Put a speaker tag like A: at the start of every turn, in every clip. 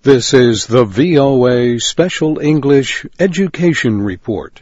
A: This is the VOA Special English Education Report.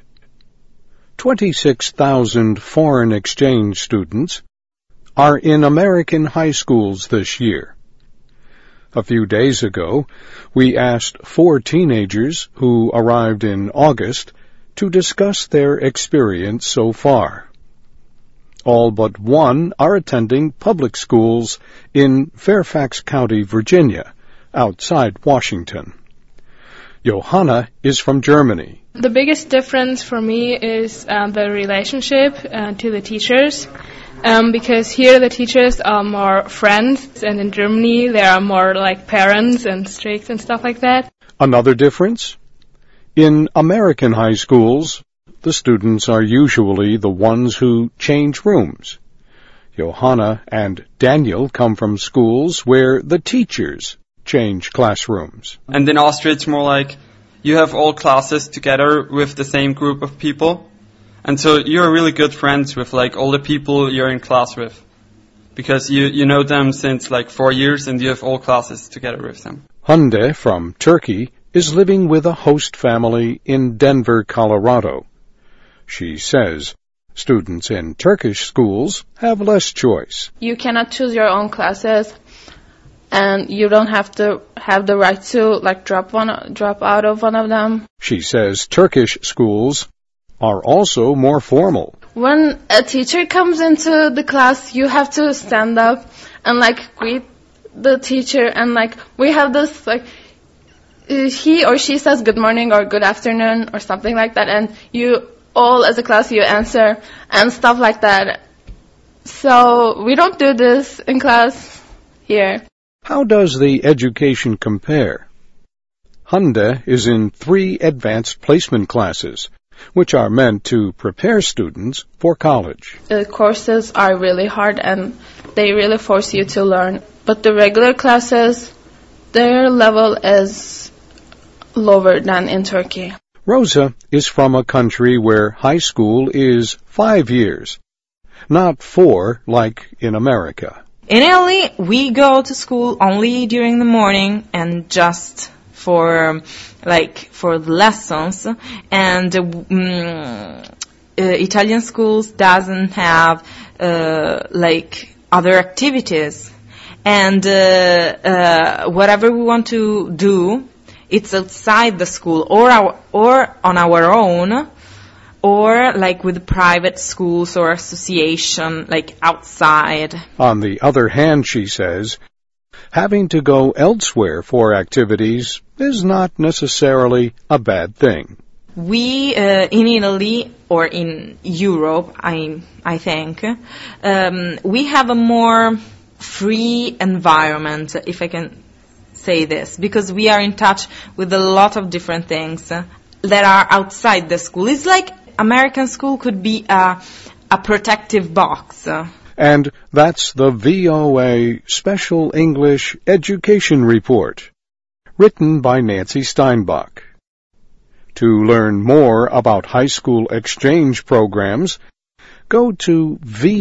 A: 26,000 foreign exchange students are in American high schools this year. A few days ago, we asked 4 teenagers who arrived in August to discuss their experience so far. All but one are attending public schools in Fairfax County, Virginia, outside Washington. Johanna is from Germany.
B: The biggest difference for me is the relationship to the teachers, because here the teachers are more friends, and in Germany they are more like parents and strict and stuff like that.
A: Another difference? In American high schools, the students are usually the ones who change rooms. Johanna and Daniel come from schools where the teachers change classrooms.
C: And in Austria it's more like you have all classes together with the same group of people. And so you're really good friends with like all the people you're in class with. Because you know them since like 4 years and you have all classes together with them.
A: Hande from Turkey is living with a host family in Denver, Colorado. She says students in Turkish schools have less choice.
D: You cannot choose your own classes, and you don't have to have the right to like drop out of one of them.
A: She says Turkish schools are also more formal.
D: When a teacher comes into the class, you have to stand up and like greet the teacher, and like we have this like he or she says good morning or good afternoon or something like that, and you all as a class you answer and stuff like that. So we don't do this in class here.
A: How does the education compare? Hande is in 3 advanced placement classes, which are meant to prepare students for college.
D: The courses are really hard and they really force you to learn. But the regular classes, their level is lower than in Turkey.
A: Rosa is from a country where high school is 5 years, not 4 like in America.
E: In Italy, we go to school only during the morning and just for the lessons. And Italian schools doesn't have other activities. And whatever we want to do, it's outside the school or on our own, or like with private schools or association, like outside.
A: On the other hand, she says, having to go elsewhere for activities is not necessarily a bad thing.
E: We, in Italy or in Europe, I think, we have a more free environment, if I can say this, because we are in touch with a lot of different things that are outside the school. It's like American school could be a protective box.
A: And that's the VOA Special English Education Report, written by Nancy Steinbach. To learn more about high school exchange programs, go to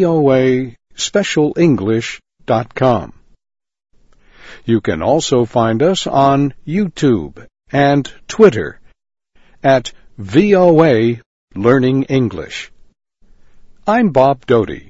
A: voaspecialenglish.com. You can also find us on YouTube and Twitter at VOA Learning English. I'm Bob Doty.